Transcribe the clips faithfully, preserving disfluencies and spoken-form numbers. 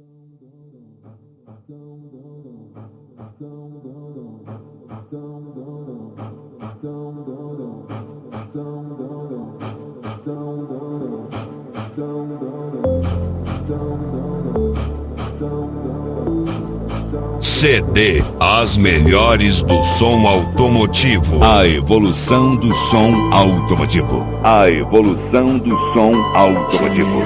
C D, as melhores do som automotivo. A evolução do som automotivo. A evolução do som automotivo.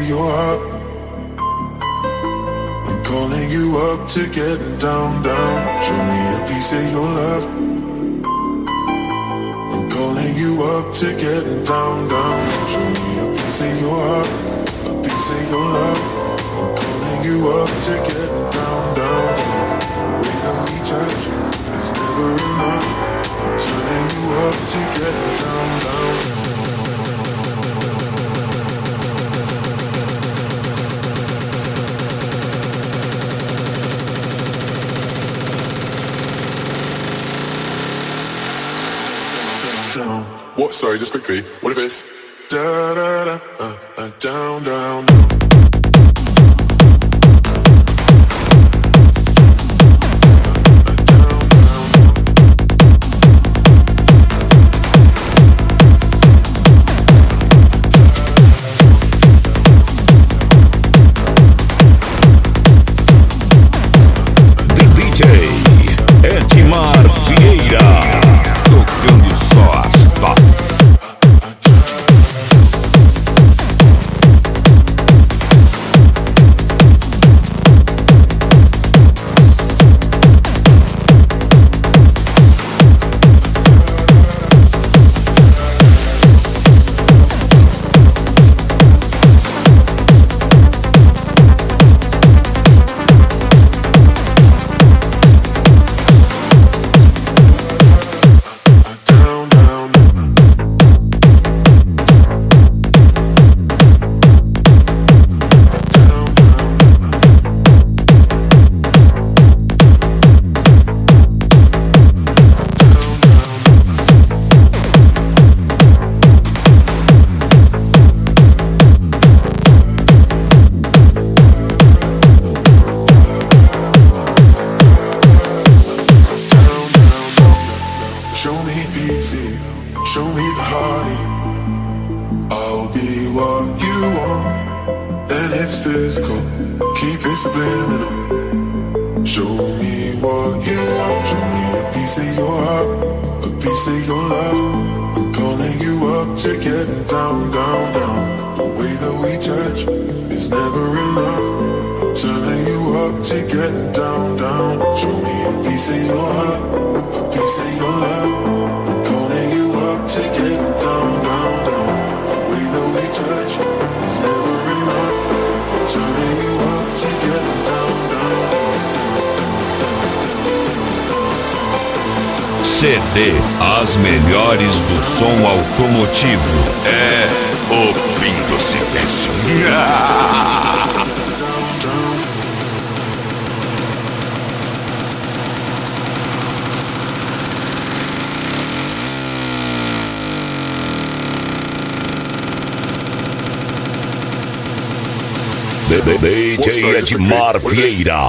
I'm calling you up to get down, down. Show me a piece of your love. I'm calling you up to get down, down. Show me a piece of your heart, a piece of your love. I'm calling you up to get down, down. The way that we touch is never enough. I'm turning you up to get down, down. What? Sorry, just quickly. What if it's da da da uh, uh, down down down. D J Edmar Vieira, tocando só as tops. Show me easy, show me the hearty. I'll be what you want, and it's physical. Keep it subliminal. Show me what you want. Show me a piece of your heart, a piece of your love. I'm calling you up to get down, down, down. The way that we touch is never enough. I'm turning you up to get down, down. Show me a piece of your heart, a piece of your love. I'm calling you up to get down, down, down. The way that we touch is never enough. I'm turning you up to get down, down, down, C D, as melhores do som automotivo. É o fim do silêncio. D J Edmar Vieira.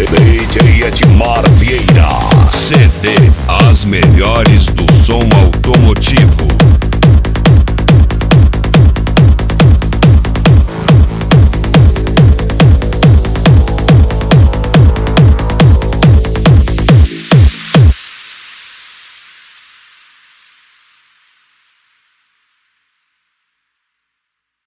D J Edmar Vieira. C D As Melhores do Som Automotivo.